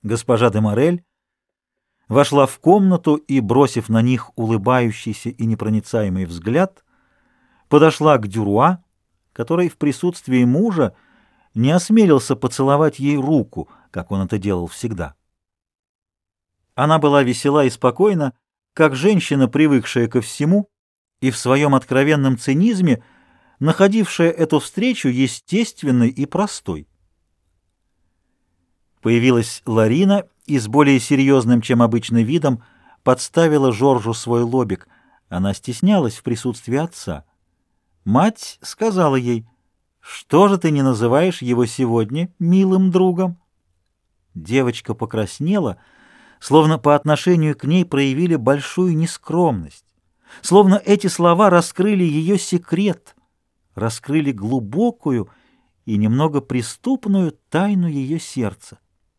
Госпожа де Морель вошла в комнату и, бросив на них улыбающийся и непроницаемый взгляд, подошла к Дюруа, который в присутствии мужа не осмелился поцеловать ей руку, как он это делал всегда. Она была весела и спокойна, как женщина, привыкшая ко всему, и в своем откровенном цинизме находившая эту встречу естественной и простой. Появилась Ларина и с более серьезным, чем обычно, видом подставила Жоржу свой лобик. Она стеснялась в присутствии отца. Мать сказала ей: «Что же ты не называешь его сегодня милым другом?» Девочка покраснела, словно по отношению к ней проявили большую нескромность, словно эти слова раскрыли ее секрет, раскрыли глубокую и немного преступную тайну ее сердца.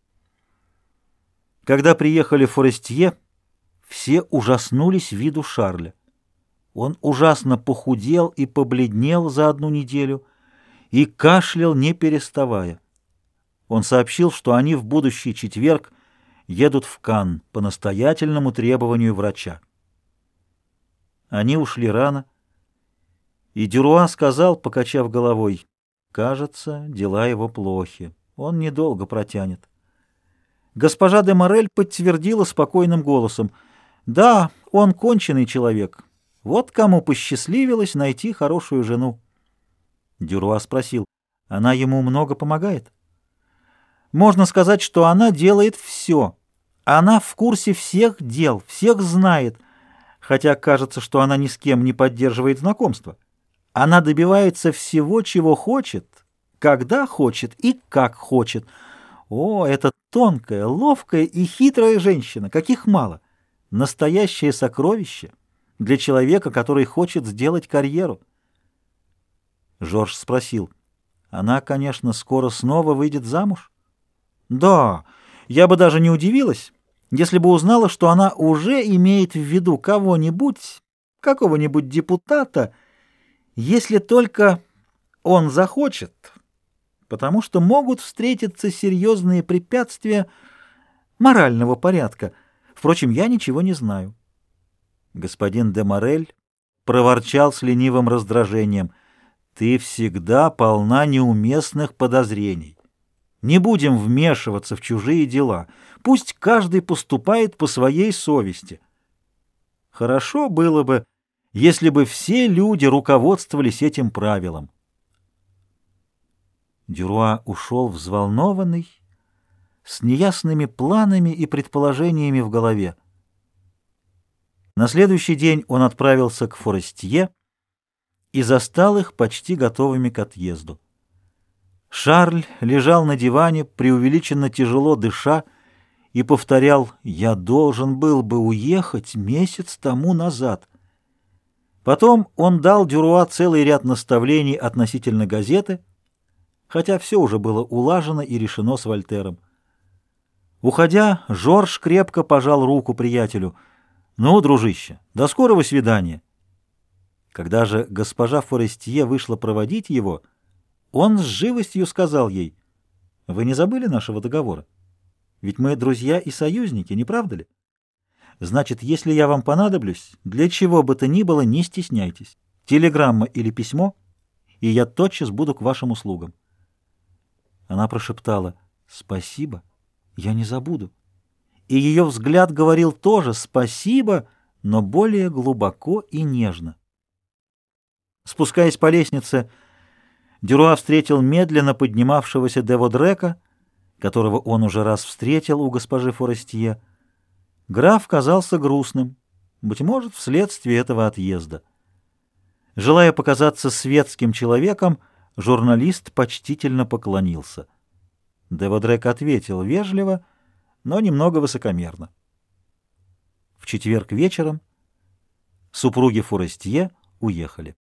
Когда приехали в Форестье, все ужаснулись виду Шарля. Он ужасно похудел и побледнел за одну неделю и кашлял, не переставая. Он сообщил, что они в будущий четверг едут в Канн по настоятельному требованию врача. Они ушли рано, и Дюруа сказал, покачав головой: «Кажется, дела его плохи. Он недолго протянет». Госпожа де Морель подтвердила спокойным голосом: «Да, он конченый человек. Вот кому посчастливилось найти хорошую жену». Дюруа спросил: «Она ему много помогает?» «Можно сказать, что она делает все. Она в курсе всех дел, всех знает, хотя кажется, что она ни с кем не поддерживает знакомства. Она добивается всего, чего хочет, когда хочет и как хочет. О, это тонкая, ловкая и хитрая женщина, каких мало. Настоящее сокровище для человека, который хочет сделать карьеру». Жорж спросил: «Она, конечно, скоро снова выйдет замуж?» «Да, я бы даже не удивилась, если бы узнала, что она уже имеет в виду кого-нибудь, какого-нибудь депутата, если только он захочет, потому что могут встретиться серьезные препятствия морального порядка. Впрочем, я ничего не знаю». Господин де Морель проворчал с ленивым раздражением: «Ты всегда полна неуместных подозрений. Не будем вмешиваться в чужие дела. Пусть каждый поступает по своей совести. Хорошо было бы, если бы все люди руководствовались этим правилом». Дюруа ушел взволнованный, с неясными планами и предположениями в голове. На следующий день он отправился к Форестье и застал их почти готовыми к отъезду. Шарль лежал на диване, преувеличенно тяжело дыша, и повторял: «Я должен был бы уехать месяц тому назад». Потом он дал Дюруа целый ряд наставлений относительно газеты, хотя все уже было улажено и решено с Вольтером. Уходя, Жорж крепко пожал руку приятелю. «Ну, дружище, до скорого свидания». Когда же госпожа Форестье вышла проводить его, он с живостью сказал ей: «Вы не забыли нашего договора? Ведь мы друзья и союзники, не правда ли? Значит, если я вам понадоблюсь, для чего бы то ни было, не стесняйтесь. Телеграмма или письмо, и я тотчас буду к вашим услугам». Она прошептала: «Спасибо, я не забуду». И ее взгляд говорил тоже «спасибо», но более глубоко и нежно. Спускаясь по лестнице, Дюруа встретил медленно поднимавшегося де Водрека, которого он уже раз встретил у госпожи Форестье. Граф казался грустным, быть может, вследствие этого отъезда. Желая показаться светским человеком, журналист почтительно поклонился. Де Водрек ответил вежливо, но немного высокомерно. В четверг вечером супруги Форестье уехали.